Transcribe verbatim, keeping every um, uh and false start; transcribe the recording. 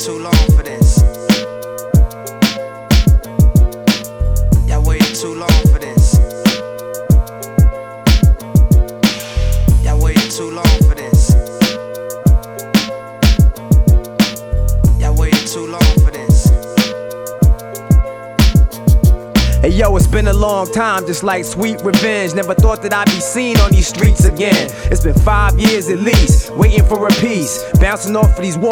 too long for this. Y'all waited too long for this. Y'all waited too long for this. Y'all waited too long for this. Hey yo, it's been a long time, just like Sweet Revenge. Never thought that I'd be seen on these streets again. It's been five years at least, waiting for a piece, bouncing off of these walls.